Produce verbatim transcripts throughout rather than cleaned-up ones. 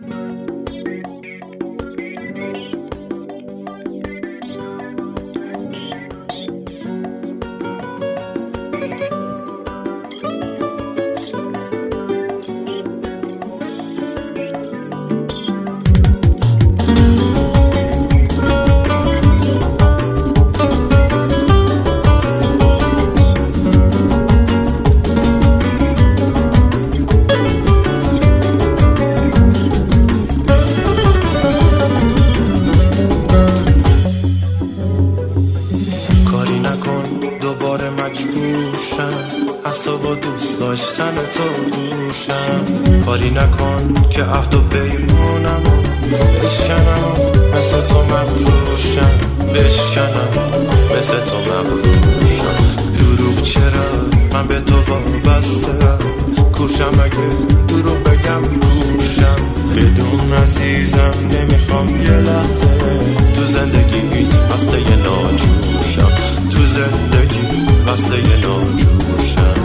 از تو با دوست داشتن تو دوشم. کاری نکن که عهد و پیمونم بشکنم مثل تو مغروشم، بشکنم مثل تو مغروشم. دروغ چرا من به تو وابسته، کورشم اگه دروغ بگم گوشم. بدون عزیزم نمیخوام یه لحظه تو زندگیت وصله یه ناجوشم، تو زندگی وصله یه ناجوشم.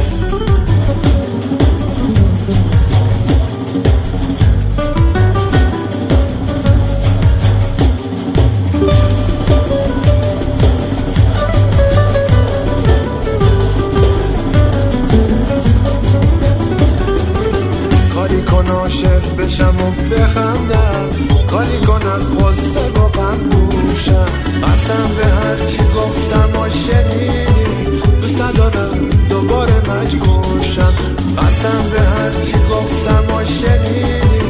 کاری کن عاشق بشم و بخندم، کاری کن از قصه و غم گوشم. قسم به هرچی گفتم و شنیدی، دوست ندارم دوباره مجبورشم. قسم به هرچی گفتم و شنیدی.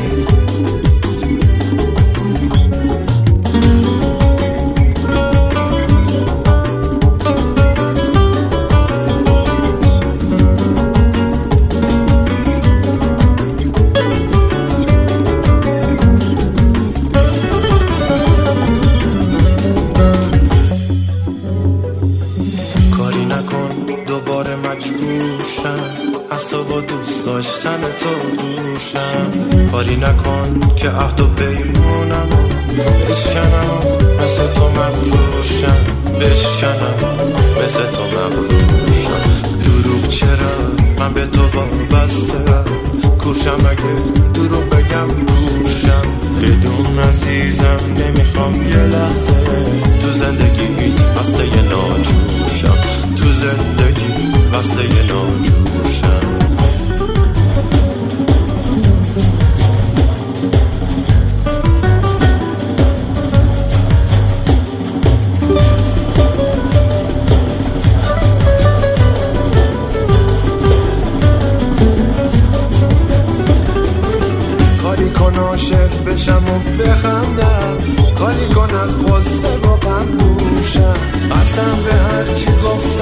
دوباره مجبورشم از تو با دوست داشتن تو دوشم. کاری نکن که عهد و پیمونم بشکنم مثل تو مغروشم، بشکنم مثل تو مغروشم. دروغ چرا من به تو وابسته، کورشم اگه دروغ بگم گوشم. بدون عزیزم نمیخوام یه لحظه تو زندگیت وصله یه ناجوشم، تو زندگی وصله یه ناجوشم. کاری کن عاشق بشم و بخندم، کاری کن از قصه و غم گوشم. قسم به هرچی گفت